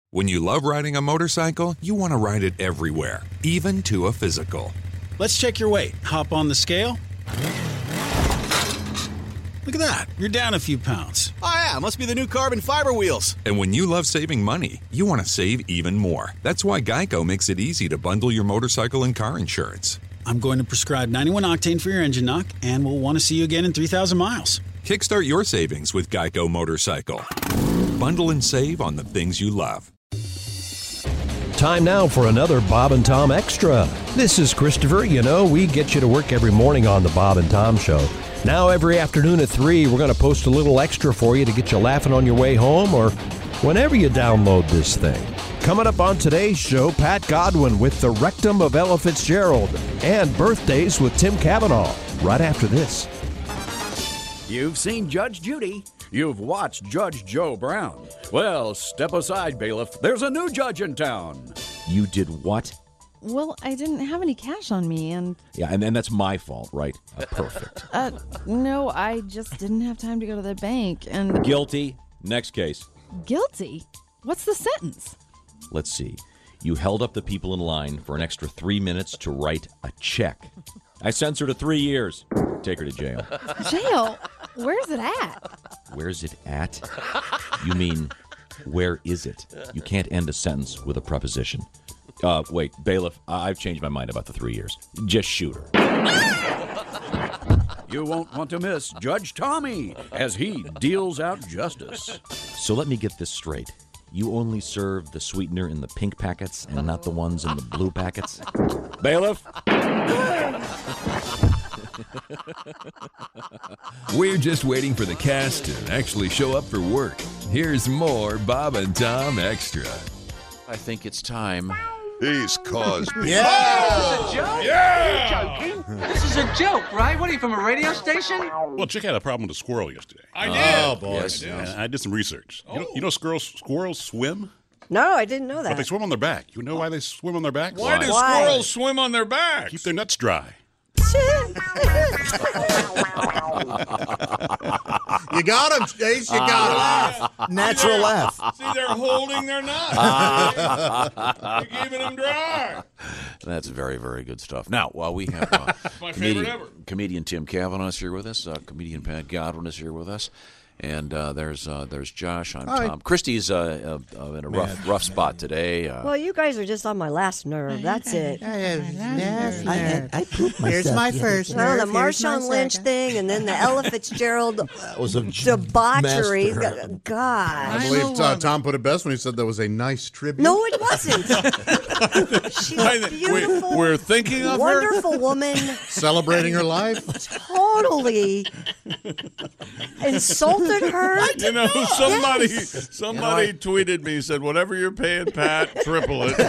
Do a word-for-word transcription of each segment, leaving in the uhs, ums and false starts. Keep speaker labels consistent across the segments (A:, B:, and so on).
A: When you love riding a motorcycle, you want to ride it everywhere, even to a physical.
B: Let's check your weight. Hop on the scale. Look at that. You're down a few pounds.
C: Oh, yeah. Must be the new carbon fiber wheels.
A: And when you love saving money, you want to save even more. That's why Geico makes it easy to bundle your motorcycle and car insurance.
B: I'm going to prescribe ninety-one octane for your engine knock, and we'll want to see you again in three thousand miles.
A: Kickstart your savings with Geico Motorcycle. Bundle and save on the things you love.
D: Time now for another Bob and Tom Extra. This is Christopher. You know, we get you to work every morning on the Bob and Tom Show. Now every afternoon at three, we're going to post a little extra for you to get you laughing on your way home or whenever you download this thing. Coming up on today's show, Pat Godwin with The Rectum of Ella Fitzgerald and Birthdays with Tim Cavanaugh. Right after this.
E: You've seen Judge Judy. You've watched Judge Joe Brown. Well, step aside, bailiff. There's a new judge in town.
F: You did what?
G: Well, I didn't have any cash on me, and...
F: Yeah, and then that's my fault, right? Uh, perfect.
G: Uh, no, I just didn't have time to go to the bank, and...
F: Guilty. Next case.
G: Guilty? What's the sentence?
F: Let's see. You held up the people in line for an extra three minutes to write a check. I sentenced her to three years. Take her to jail.
G: Jail? Where's it at?
F: Where's it at? You mean, where is it? You can't end a sentence with a preposition. Uh, wait, bailiff, I've changed my mind about the three years. Just shoot her.
E: You won't want to miss Judge Tommy as he deals out justice.
F: So let me get this straight. You only serve the sweetener in the pink packets and not the ones in the blue packets? Bailiff?
H: We're just waiting for the cast to actually show up for work. Here's more Bob and Tom Extra.
I: I think it's time.
J: He's Cosby.
K: Yeah! This is a joke?
J: Yeah!
K: Are you joking? This is a joke, right? What are you, from a radio station?
J: Well, Chick had a problem with a squirrel yesterday.
K: I did.
J: Oh, boy.
K: Yes,
J: I, did.
K: yes.
J: I did some research. You, know, you know squirrels, squirrels swim?
L: No, I didn't know that.
J: But they swim on their back. You know why they swim on their back?
M: Why, why? do squirrels swim on their backs?
J: Keep their nuts dry.
N: You got him, Chase. You got him.
M: Uh,
N: Natural
M: see,
N: laugh.
M: See, they're holding their nuts. They're keeping them dry.
I: That's very, very good stuff. Now, while we have uh,
M: my
I: comedian,
M: favorite ever.
I: comedian Tim Cavanaugh is here with us, uh, comedian Pat Godwin is here with us, and uh, there's uh, there's Josh. I'm
L: Hi.
I: Tom. Christy's uh, uh, uh, in a rough rough spot today. Uh,
L: Well, you guys are just on my last nerve. That's it.
O: Yes, I, I, I pooped myself.
L: Here's my
O: first
L: Well, the
O: nerve. Here's my
L: Marshawn Lynch
O: second.
L: thing, and then the Ella Fitzgerald
N: That was a
L: debauchery.
N: master.
L: God.
N: I believe uh, Tom put it best when he said that was a nice tribute.
L: No, it wasn't. She's a beautiful,
M: We're thinking of her.
L: wonderful woman.
N: Celebrating her life.
L: Totally insulted her.
M: You know, somebody
L: Yes.
M: somebody
I: You know,
M: tweeted me, said, whatever you're paying Pat, triple it.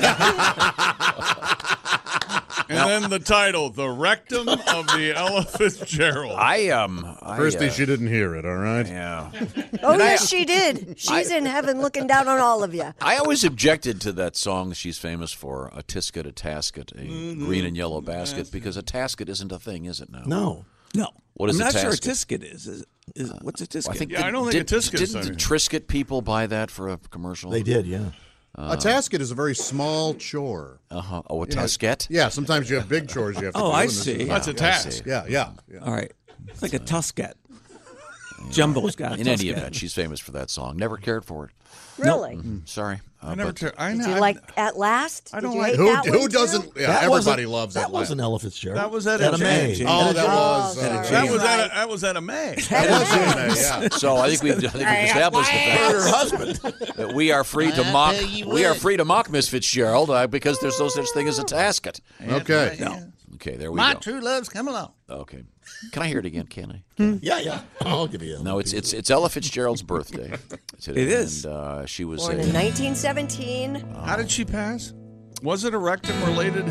M: And then the title, The Rectum of the Ella Fitzgerald.
I: I um, I,
N: Christy,
I: uh,
N: she didn't hear it, all right?
I: Yeah.
L: Oh,
I: And
L: yes,
I: I-
L: she did. She's in heaven looking down on all of you.
I: I always objected to that song she's famous for, a tisket, a tasket, a
P: Mm-hmm.
I: green and yellow basket, because a tasket isn't a thing, is it now?
P: No. No.
I: What is
P: I'm
I: a
P: not sure a
I: tasket?
P: tisket is. is, is what's a tisket?
I: I think
M: Yeah,
I: the-
M: I don't think
I: did,
M: a tisket is
I: Didn't the
M: something.
I: Trisket people buy that for a commercial?
P: They did, yeah.
N: A tasket is a very small chore.
I: Uh-huh. Oh, a
N: You know,
I: tasket?
N: Yeah, sometimes you have big chores you have to
P: Oh,
N: do.
P: I
N: and this
P: see.
N: is-
M: That's a
N: yeah,
M: task.
N: Yeah, yeah. yeah.
P: All right. It's like a tusket. Jumbo's got a
I: In any
P: tusket.
I: event, she's famous for that song. Never cared for it.
L: Really?
I: Mm, sorry. Uh,
M: I never.
I: but-
M: Ter- I
L: Did
M: know.
L: you
M: I-
L: like At Last?
M: I
L: Did
M: don't
L: you
M: like-
L: hate
N: Who,
L: that
N: who
L: one,
N: doesn't?
L: too?
N: Yeah,
P: That
N: everybody
P: wasn't-
N: loves
P: that.
N: that.
P: wasn't Ella Fitzgerald.
M: That was at
P: Etta
M: a
P: May.
M: May.
N: Oh, that
L: Oh,
N: was.
L: sorry.
N: Uh,
M: That was
L: Right.
M: at a, that was at a May.
N: that was in there, yeah.
I: So I think we've, I think we've established the fact
P: Her husband.
I: that we are free to
O: I
I: mock.
O: tell you
I: We are
O: what.
I: free to mock Miss Fitzgerald uh, because there's no such thing as a tasket.
N: Okay.
I: Okay, there we
O: My
I: go.
O: true love's come along.
I: Okay, can I hear it again? Can I?
P: Yeah, yeah. I'll give you a
I: No, it's it's it's Ella Fitzgerald's birthday today.
P: It is.
I: And, uh, she was.
L: Born
I: a-
L: in nineteen seventeen.
M: How did she pass? Was it a rectum related?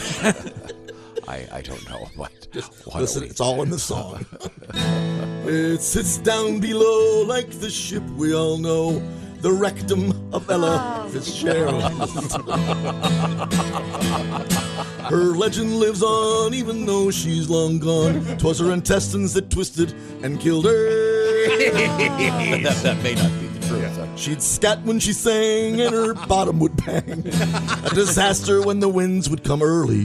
I: I I don't know what. what
P: Listen,
I: are we-
P: it's all in the song. It sits down below like the ship we all know, the rectum of Ella Fitzgerald. Her legend lives on even though she's long gone. 'Twas her intestines that twisted and killed her.
I: that, that may not be the truth. truth.
P: She'd scat when she sang and her bottom would bang. A disaster when the winds would come early.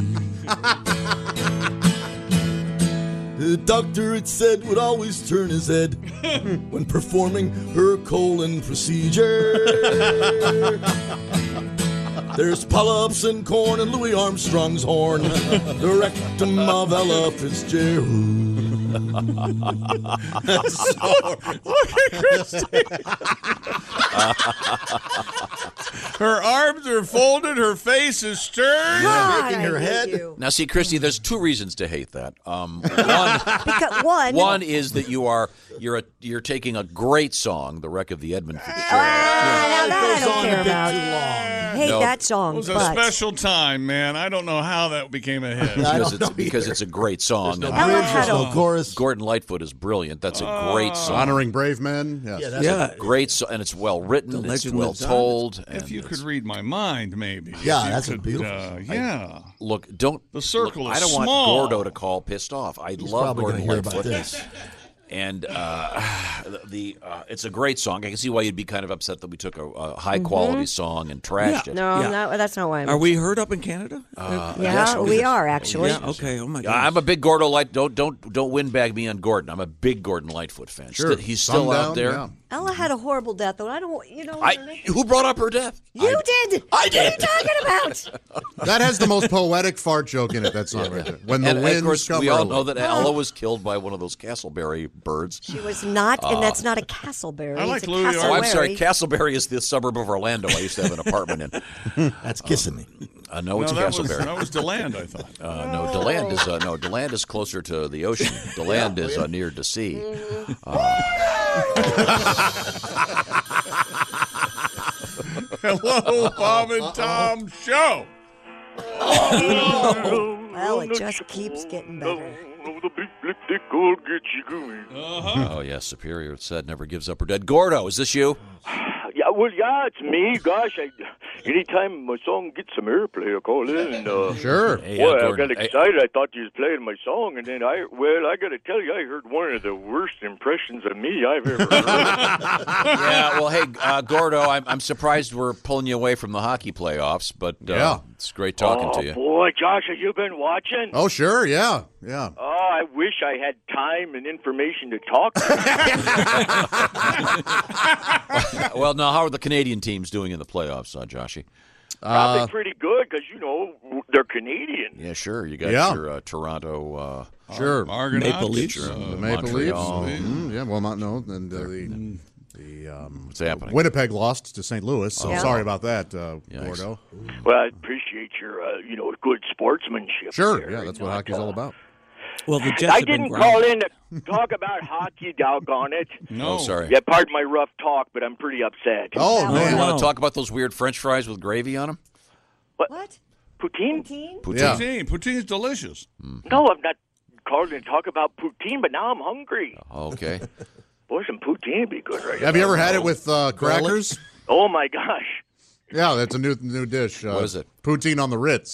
P: The doctor, it said, would always turn his head when performing her colon procedure. There's polyps and corn and Louis Armstrong's horn, the rectum of Ella Fitzgerald.
M: Look at Christy. Her arms are folded. Her face is stern.
I: God,
M: shaking her
I: I
M: head.
I: hate you. Now, see, Christy, there's two reasons to hate that. Um, one,
L: because one,
I: one is that you are you're a, you're taking a great song, "The Wreck of the Edmund Fitzgerald."
L: Ah, now that I don't care about. Hate
I: No.
L: that song,
M: It was a
L: but
M: special time, man. I don't know how that became a hit.
I: because it's because it's a great song.
N: There's no
I: And-
N: bridge, there's no
P: chorus.
I: Gordon Lightfoot is brilliant. That's a great song.
N: Honoring brave men. Yes.
I: Yeah, that's a great song, and it's well written.
M: The
I: It's
M: legend
I: well
M: lives on.
I: told.
M: If
I: and
M: you
I: it's-
M: could read my mind, maybe.
I: Yeah,
M: If you
I: that's a
M: could,
I: beautiful
M: Uh,
I: song.
M: yeah.
I: Look, don't
M: The circle
I: look,
M: is
I: I don't
M: small.
I: want Gordo to call pissed off. I
P: He's
I: love
P: probably
I: Gordon
P: gonna hear about
I: Lightfoot.
P: this.
I: And uh, the, the uh, it's a great song. I can see why you'd be kind of upset that we took a, a high quality
L: Mhm.
I: song and trashed it.
L: No, no, that's not why I'm.
Q: Are we heard up in Canada?
I: Uh,
L: Yeah,
I: yes, oh,
L: we
I: yes.
L: are, actually.
Q: Yeah, okay. Oh, my
I: Yeah,
Q: God.
I: I'm a big Gordo Light. Don't don't don't windbag me on Gordon. I'm a big Gordon Lightfoot fan.
N: Sure.
I: Sti- he's still
N: Sundown,
I: out there.
N: yeah.
L: Ella had a horrible death, though. I don't, you know.
I: I who brought up her death?
L: You did.
I: I did.
L: What are you talking about?
N: That has the most poetic fart joke in it, that song right there. When the
I: and, and
N: winds
I: of course,
N: come
I: we all
N: early.
I: know that Ella was killed by one of those Castleberry birds.
L: She was not, and
I: Uh,
L: that's not a Castleberry.
M: I like
L: it's a
M: Louis
I: Oh, I'm sorry.
L: Cassowary.
I: Castleberry is the suburb of Orlando. I used to have an apartment in.
P: That's kissing me.
I: Uh, no, it's
M: no,
I: a
M: that was,
I: Castleberry.
M: that was DeLand, I thought.
I: Uh, no, DeLand is uh, no DeLand is closer to the ocean. DeLand is uh, near to sea. Uh,
M: Hello, Bob and Tom Show.
L: Well, it just keeps getting better.
I: Oh yes, Superior said never gives up or dead. Gordo, is this you?
R: Yeah, well, yeah, it's me. Gosh, I, anytime my song gets some airplay, I call in. And, uh,
N: Sure.
I: Hey,
R: Boy,
I: uh,
R: I
I: Gordon,
R: got
I: hey-
R: excited. I thought you was playing my song, and then I, well, I got to tell you, I heard one of the worst impressions of me I've ever heard.
I: Yeah, well, hey, uh, Gordo, I'm, I'm surprised we're pulling you away from the hockey playoffs, but uh,
N: Yeah.
I: it's great talking
R: oh,
I: to you.
R: boy, Josh, have you been watching?
N: Oh, sure, yeah, yeah.
R: Oh, I wish I had time and information to talk.
I: Well, now, how are the Canadian teams doing in the playoffs, uh, Joshy?
R: Probably
N: Uh,
R: pretty good because, you know, they're Canadian.
I: Yeah, sure. You got
N: Yeah.
I: your uh, Toronto uh,
N: Sure.
M: Argonauts.
Q: Maple Leafs.
I: your, uh,
N: The Maple Leafs.
I: Montreal.
N: Mhm, yeah, well, not no. And uh, the, the um,
I: What's happening?
N: Winnipeg lost to Saint Louis, so
L: Yeah.
N: sorry about that, uh,
I: Yikes.
N: Gordo.
R: Well, I appreciate your, uh, you know, good sportsmanship.
N: Sure,
R: there,
N: yeah, that's
R: you
N: what
R: know,
N: hockey's
R: uh,
N: all about.
Q: Well, the Jets
R: I
Q: have been
R: didn't
Q: grinding.
R: call in to talk about hockey, doggone it.
M: No.
I: Oh, sorry.
R: Yeah, pardon my rough talk, but I'm pretty upset.
N: Oh,
I: You
N: man.
I: want to talk about those weird French fries with gravy on them?
L: What?
R: Poutine?
I: Poutine.
N: Yeah.
M: Poutine. Poutine's delicious.
R: No, I'm not calling to talk about poutine, but now I'm hungry.
I: Okay.
R: Boy, some poutine would be good right
N: Have you
R: now.
N: ever had it with uh, crackers?
R: Oh, my gosh.
N: Yeah, that's a new new dish. Uh,
I: What is it?
N: Poutine on the Ritz.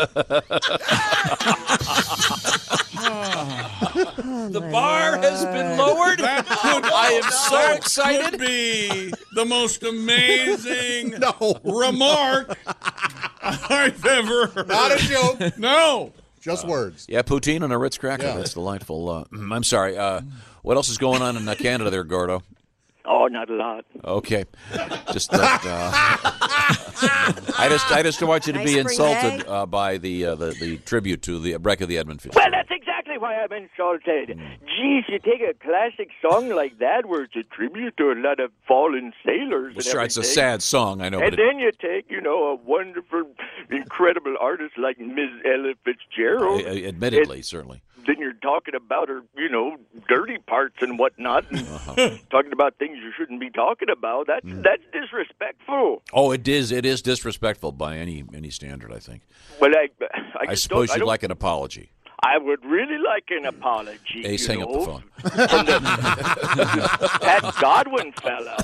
Q: The bar has been lowered.
M: That could,
I: I am so
M: that
I: excited.
M: could be the most amazing
N: No.
M: remark I've ever heard.
N: Not a joke.
M: No.
N: Just words.
I: Yeah, poutine on a Ritz cracker.
N: Yeah.
I: That's delightful. Uh, I'm sorry. Uh, what else is going on in uh, Canada there, Gordo?
R: Oh, not a lot.
I: Okay. Just that. Uh, I just, I just don't want you to
L: Nice
I: be
L: spring
I: insulted
L: day.
I: uh, by the, uh, the the tribute to the wreck of the Edmund Fitzgerald.
R: Well, that's exactly why I'm insulted. Geez, you take a classic song like that where it's a tribute to a lot of fallen sailors.
I: Well,
R: and
I: sure, it's a
R: everything,
I: sad song, I know,
R: And
I: but it,
R: then you take, you know, a wonderful, incredible artist like Miss Ella Fitzgerald.
I: uh, admittedly, certainly.
R: Then you're talking about her, you know, dirty parts and whatnot, and
I: Uh-huh.
R: talking about things you shouldn't be talking about. That's
I: Mm.
R: that's disrespectful.
I: Oh, it is. It is disrespectful by any any standard, I think.
R: Well, I, I,
I: I,
R: just
I: suppose
R: don't, I
I: you'd
R: don't-
I: like an apology.
R: I would really like an apology.
I: Ace,
R: you
I: hang up the
R: know,
I: phone.
R: From the Pat Godwin fella.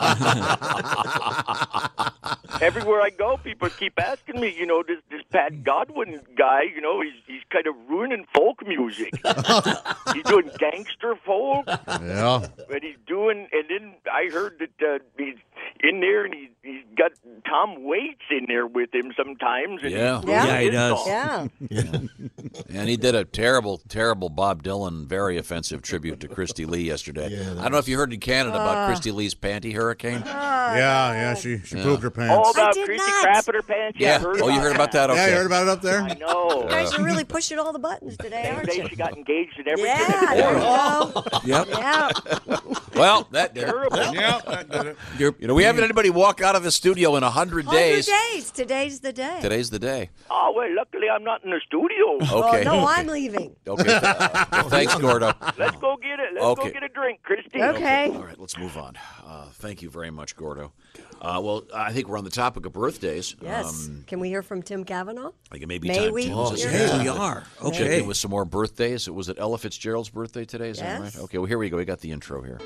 R: Everywhere I go, people keep asking me, you know, this this Pat Godwin guy, you know, he's he's kind of ruining folk music. He's doing gangster folk.
N: Yeah.
R: And he's doing, and then I heard that uh, he's in there, and he, he's got Tom Waits in there with him sometimes. And
I: Yeah.
R: he
I: Yeah.
R: sings
I: Yeah, he
R: his
I: does.
R: song.
I: Yeah. And he did a terrible, terrible Bob Dylan, very offensive tribute to Christy Lee yesterday. I don't know if you heard in Canada about
N: Uh.
I: Christy Lee's panty hurricane.
N: Yeah, yeah, she she
I: Yeah.
N: pooped her pants.
R: Oh, about
L: I did
R: Christy
L: not.
R: Crap at her pants? Yeah.
I: Yeah.
R: I heard
I: Oh, you
R: about
I: heard about that? Okay.
N: Yeah, you heard about it up there?
R: I know.
L: You guys are really pushing all the buttons today,
R: They
L: aren't
R: say
L: you?
R: she got engaged and everything.
L: Yeah, there you go.
I: Yep.
L: Yeah.
I: Well, that did it.
R: Terrible.
M: Yeah, that did it.
I: You're, you know, we haven't had anybody walk out of the studio in a hundred days.
L: one hundred days. Today's the day.
I: Today's the day.
R: Oh, well, luckily I'm not in the studio.
I: Okay.
L: Oh, no, I'm leaving.
I: Okay. Well, thanks, Gordo.
R: Let's go get it. Let's
I: Okay.
R: go get a drink, Christy.
L: Okay.
I: All right, let's move on. Uh, thank you very much, Gordo. Uh, well, I think we're on the topic of birthdays.
L: Yes.
I: Um,
L: Can we hear from Tim Cavanaugh?
I: I think it may be
L: May
I: time
L: we?
I: to
L: Oh,
I: just-
L: hey,
Q: we are.
I: Check
Q: Okay.
I: in with some more birthdays. Was it Ella Fitzgerald's birthday today? Is that
L: Yes.
I: right? Okay, well, here we go. We got the intro here.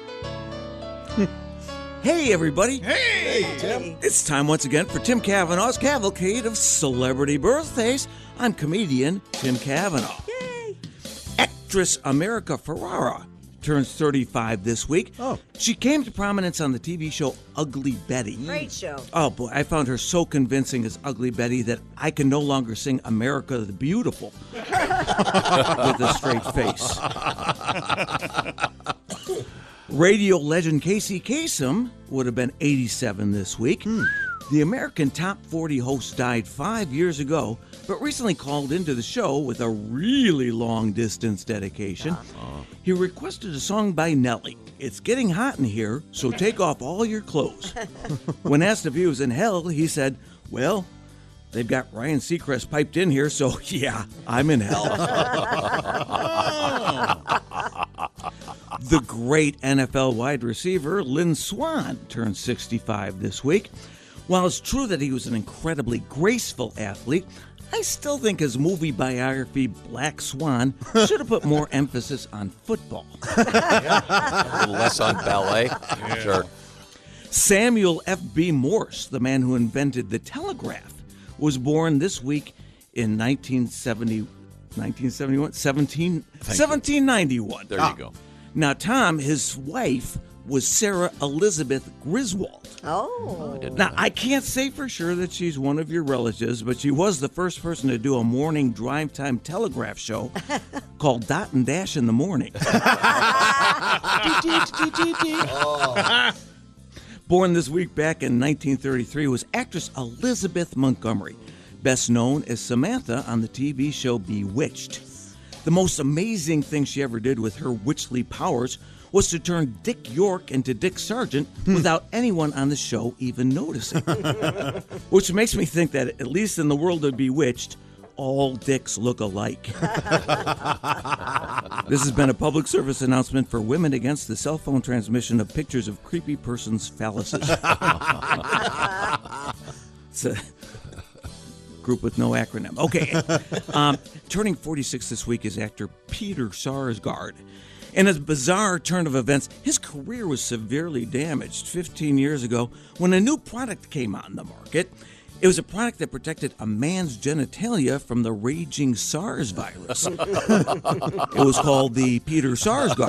Q: Hey, everybody.
M: Hey!
L: Tim.
Q: It's time once again for Tim Cavanaugh's Cavalcade of Celebrity Birthdays. I'm comedian Tim Cavanaugh.
L: Yay.
Q: Actress America Ferrara turns thirty-five this week.
N: Oh.
Q: She came to prominence on the T V show Ugly Betty.
L: Great show.
Q: Oh, boy, I found her so convincing as Ugly Betty that I can no longer sing America the Beautiful with a straight face. Radio legend Casey Kasem would have been eighty-seven this week.
N: Hmm.
Q: The American Top forty host died five years ago, but recently called into the show with a really long-distance dedication. He requested a song by Nelly. It's getting hot in here, so take off all your clothes. When asked if he was in hell, he said, well, they've got Ryan Seacrest piped in here, so yeah, I'm in hell. The great N F L wide receiver Lynn Swann turned sixty-five this week. While it's true that he was an incredibly graceful athlete, I still think his movie biography, Black Swan, should have put more emphasis on football.
I: A little less on ballet. Sure.
Q: Samuel F B. Morse, the man who invented the telegraph, was born this week in nineteen seventy, nineteen seventy-one, seventeen, seventeen ninety-one.
I: There you go.
Q: Now, Tom, his wife, was Sarah Elizabeth Griswold.
L: Oh.
Q: Now, I can't say for sure that she's one of your relatives, but she was the first person to do a morning drive time telegraph show called Dot and Dash in the Morning. Born this week back in nineteen thirty-three was actress Elizabeth Montgomery, best known as Samantha on the T V show Bewitched. The most amazing thing she ever did with her witchly powers was to turn Dick York into Dick Sargent without anyone on the show even noticing. Which makes me think that, at least in the world of Bewitched, all dicks look alike. This has been a public service announcement for Women Against the Cell Phone Transmission of Pictures of Creepy Persons' Phalluses. It's a group with no acronym. Okay. Um, turning forty-six this week is actor Peter Sarsgaard. In a bizarre turn of events, his career was severely damaged fifteen years ago when a new product came on the market. It was a product that protected a man's genitalia from the raging SARS virus. It was called the Peter Sarsgaard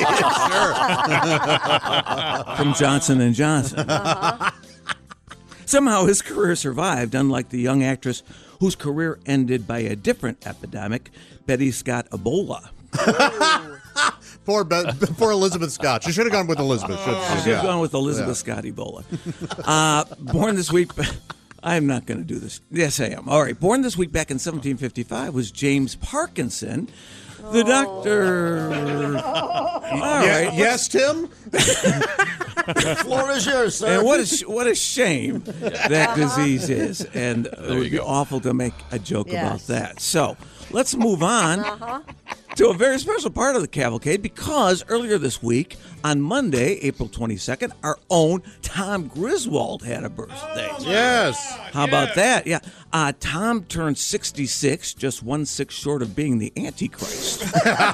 Q: from Johnson and Johnson.
L: Uh-huh.
Q: Somehow his career survived, unlike the young actress whose career ended by a different epidemic, Betty Scott Ebola.
N: Poor, Be- poor Elizabeth Scott. She should have gone with Elizabeth. Should
Q: She should have gone with Elizabeth
N: Yeah.
Q: Scott Ebola. Uh, born this week... I'm not going to do this. Yes, I am. All right. Born this week back in seventeen fifty-five was James Parkinson, the doctor. All
N: Yeah,
Q: right.
N: yes, Tim?
P: The floor is yours, sir.
Q: And what a, sh- what a shame that disease is. And it would be awful to make a joke
L: Yes.
Q: about that. So let's move on
L: Uh-huh.
Q: to a very special part of the cavalcade, because earlier this week, on Monday, April twenty-second, our own Tom Griswold had a birthday.
N: Yes.
Q: How about that? Yeah. Uh, Tom turned sixty-six, just one six short of being the Antichrist.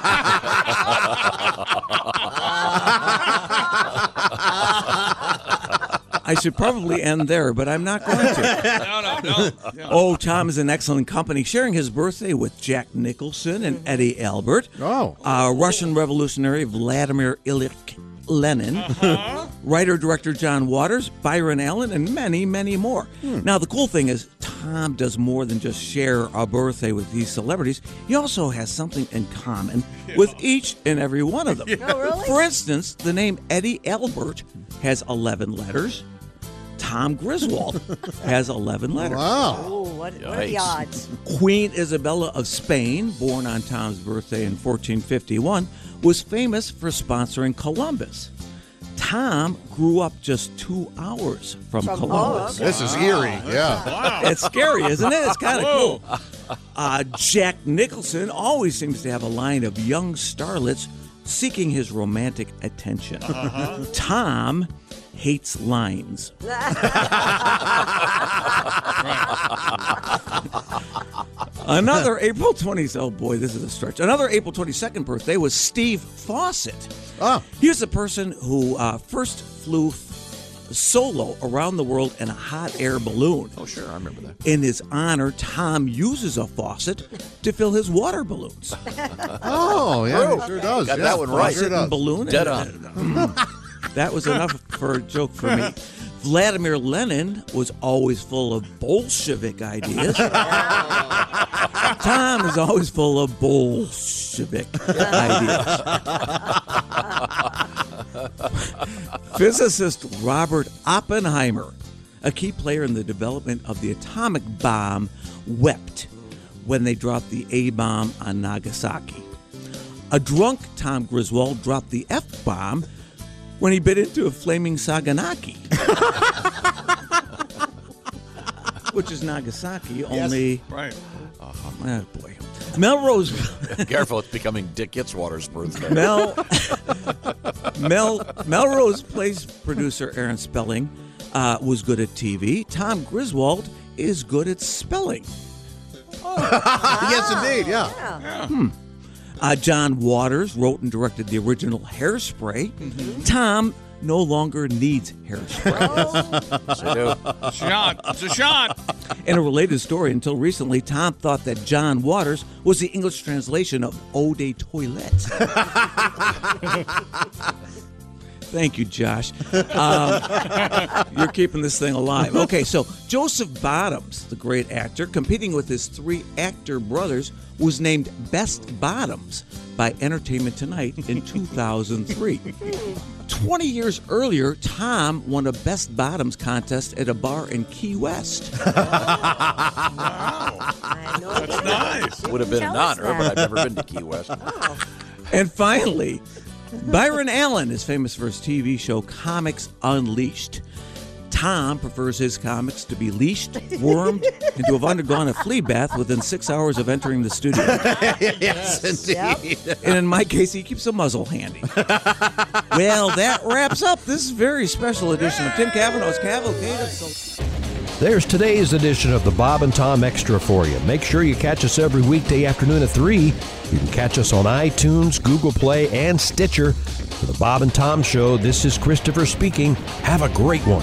Q: I should probably end there, but I'm not going to.
M: No, no, no. no.
Q: Oh, Tom is in excellent company, sharing his birthday with Jack Nicholson and Eddie Albert.
N: Oh.
Q: Uh, Russian revolutionary Vladimir Ilyich Lennon, uh-huh. writer-director John Waters, Byron Allen, and many, many more. Hmm. Now, the cool thing is Tom does more than just share a birthday with these celebrities. He also has something in common yeah. with each and every one of them.
L: Yeah. Oh, really?
Q: For instance, the name Eddie Albert has eleven letters. Tom Griswold has eleven letters.
N: Wow.
L: Oh, what, what are the odds?
Q: Queen Isabella of Spain, born on Tom's birthday in fourteen fifty-one, was famous for sponsoring Columbus. Tom grew up just two hours from, from Columbus.
N: Oh, okay. This is eerie, yeah.
Q: Wow. It's scary, isn't it? It's kind of cool. Uh, Jack Nicholson always seems to have a line of young starlets seeking his romantic attention. Uh-huh. Tom hates lines. Another April twentieth, oh boy, this is a stretch. Another April twenty-second birthday was Steve Fawcett.
N: Oh.
Q: He was the person who uh, first flew f- solo around the world in a hot air balloon.
I: Oh, sure, I remember that.
Q: In his honor, Tom uses a faucet to fill his water balloons.
N: Oh, yeah, he sure does.
I: Got
N: yeah,
I: that one right.
Q: Faucet and balloon.
I: Dead
Q: and,
I: on.
Q: Uh, that was enough for a joke for me. Vladimir Lenin was always full of Bolshevik ideas. Tom is always full of Bolshevik ideas. Physicist Robert Oppenheimer, a key player in the development of the atomic bomb, wept when they dropped the A-bomb on Nagasaki. A drunk Tom Griswold dropped the F-bomb when he bit into a flaming Saganaki. Which is Nagasaki, only...
M: Yes. Right.
Q: Uh-huh. Oh, boy. Melrose...
I: Careful, it's becoming Dick Itzwater's birthday.
Q: Mel... Mel... Melrose Place producer Aaron Spelling uh, was good at T V. Tom Griswold is good at spelling.
N: Oh. Yes, indeed, yeah.
L: yeah.
Q: Hmm. Uh, John Waters wrote and directed the original Hairspray. Mm-hmm. Tom no longer needs hairspray.
I: Yes, I do.
M: Shot. It's a shot.
Q: In a related story, until recently, Tom thought that John Waters was the English translation of Eau de Toilette. Thank you, Josh. Um, you're keeping this thing alive. Okay, so Joseph Bottoms, the great actor, competing with his three actor brothers, was named Best Bottoms by Entertainment Tonight in two thousand three. Twenty years earlier, Tom won a Best Bottoms contest at a bar in Key West.
M: Wow. That's nice.
I: Would have been an honor, but I've never been to Key West.
L: Oh.
Q: And finally, Byron Allen is famous for his T V show Comics Unleashed. Tom prefers his comics to be leashed, wormed, and to have undergone a flea bath within six hours of entering the studio.
N: Yes, indeed.
L: Yep.
Q: And in my case, he keeps a muzzle handy. Well, that wraps up this very special edition of Tim Cavanaugh's Cavalcade of Soul.
D: There's today's edition of the Bob and Tom Extra for you. Make sure you catch us every weekday afternoon at three. You can catch us on iTunes, Google Play, and Stitcher. For the Bob and Tom Show, this is Christopher speaking. Have a great one.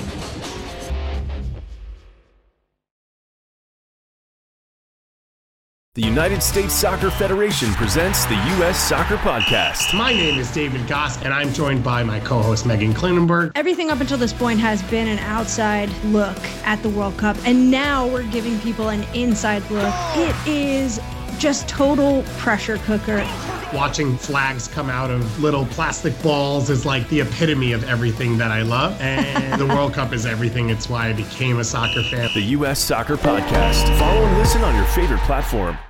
S: The United States Soccer Federation presents the U S Soccer Podcast.
T: My name is David Goss, and I'm joined by my co-host Megan Klinenberg.
U: Everything up until this point has been an outside look at the World Cup, and now we're giving people an inside look. It is just total pressure cooker.
T: Watching flags come out of little plastic balls is like the epitome of everything that I love, and the World Cup is everything. It's why I became a soccer fan.
S: The U S Soccer Podcast. Follow and listen on your favorite platform.